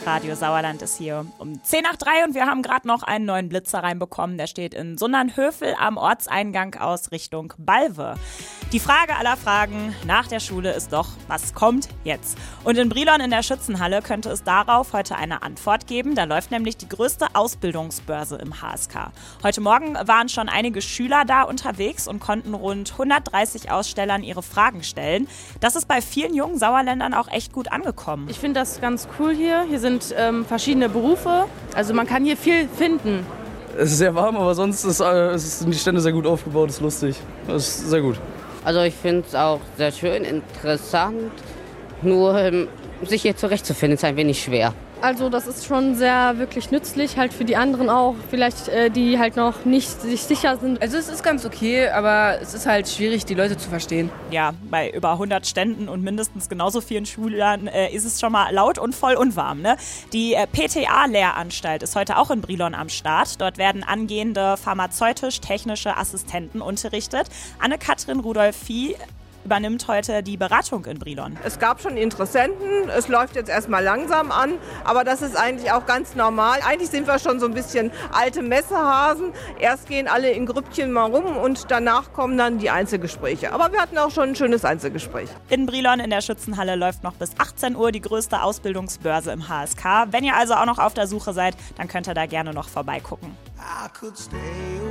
Radio Sauerland ist hier um 10 nach 3 und wir haben gerade noch einen neuen Blitzer reinbekommen. Der steht in Sundernhövel am Ortseingang aus Richtung Balve. Die Frage aller Fragen nach der Schule ist doch, was kommt jetzt? Und in Brilon in der Schützenhalle könnte es darauf heute eine Antwort geben. Da läuft nämlich die größte Ausbildungsbörse im HSK. Heute Morgen waren schon einige Schüler da unterwegs und konnten rund 130 Ausstellern ihre Fragen stellen. Das ist bei vielen jungen Sauerländern auch echt gut angekommen. Ich finde das ganz cool hier. Hier sind verschiedene Berufe. Also man kann hier viel finden. Es ist sehr warm, aber sonst sind die Stände sehr gut aufgebaut, ist lustig. Das ist sehr gut. Also ich finde es auch sehr schön, interessant. Nur sich hier zurechtzufinden ist ein wenig schwer. Also das ist schon sehr wirklich nützlich, halt für die anderen auch, vielleicht die halt noch nicht sich sicher sind. Also es ist ganz okay, aber es ist halt schwierig, die Leute zu verstehen. Ja, bei über 100 Ständen und mindestens genauso vielen Schülern ist es schon mal laut und voll und warm. Ne? Die PTA-Lehranstalt ist heute auch in Brilon am Start. Dort werden angehende pharmazeutisch-technische Assistenten unterrichtet. Anne-Kathrin Rudolphi übernimmt heute die Beratung in Brilon. Es gab schon Interessenten, es läuft jetzt erstmal langsam an, aber das ist eigentlich auch ganz normal. Eigentlich sind wir schon so ein bisschen alte Messehasen. Erst gehen alle in Grüppchen mal rum und danach kommen dann die Einzelgespräche. Aber wir hatten auch schon ein schönes Einzelgespräch. In Brilon in der Schützenhalle läuft noch bis 18 Uhr die größte Ausbildungsbörse im HSK. Wenn ihr also auch noch auf der Suche seid, dann könnt ihr da gerne noch vorbeigucken. I could stay